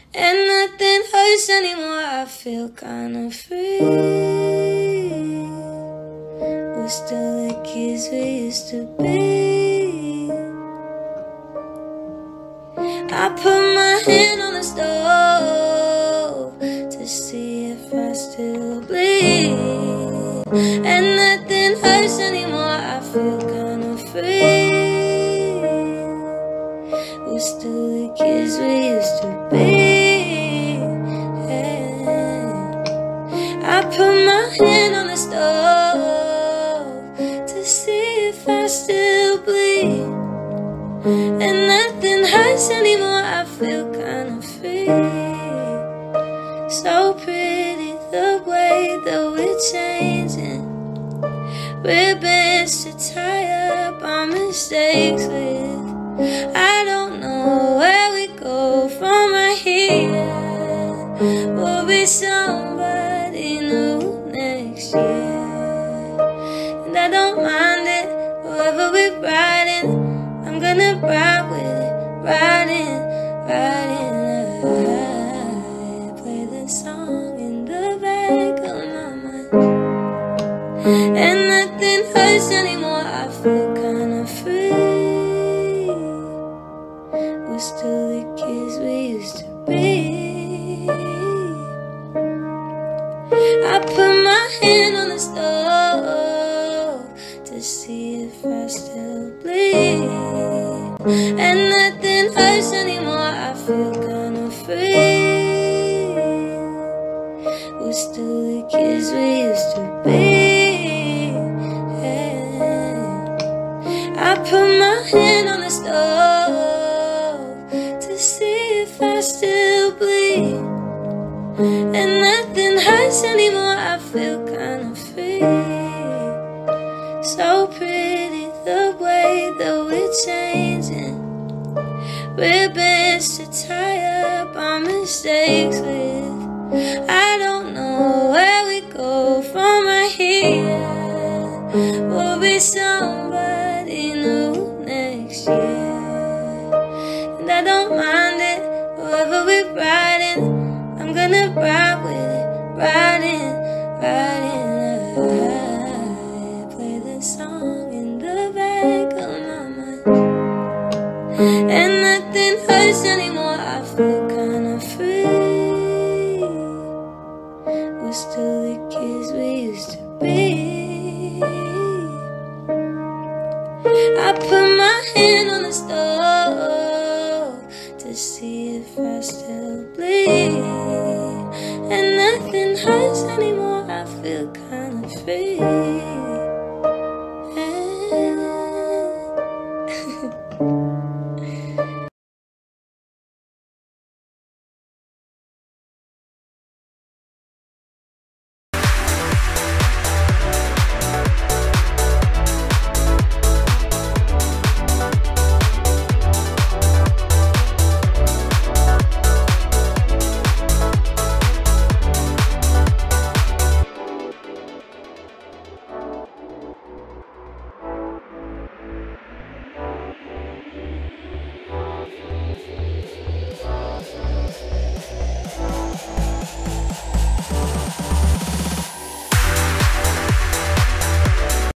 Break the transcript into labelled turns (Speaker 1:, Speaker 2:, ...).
Speaker 1: and nothing hurts anymore. I feel kinda free. We're still the kids we used to be. I put my hand on the stove to see if I still bleed, and nothing hurts anymore. I feel kinda free. We're still the kids we used to be. I put my hand on the stove to see if I still bleed, and nothing hurts anymore. I feel kinda free. So pretty the way that we're changing, ribbons to tie up our mistakes with. I don't know where we go from right here. We'll be somebody new next year, and I don't mind it. Wherever we're riding, I'm gonna ride with it. Riding, riding, I play the song in the back of my mind, and nothing hurts anymore. I feel kinda free. We're still the kids we used to be. I put my hand on the stove to see if I still bleed, and nothing hurts anymore. I feel kinda free. We're still the kids we used to be. I put my hand on the stove to see if I still bleed, and nothing hurts anymore. I feel kinda free. So pretty the way that we're changing, ribbons to tie up our mistakes with. I don't know where we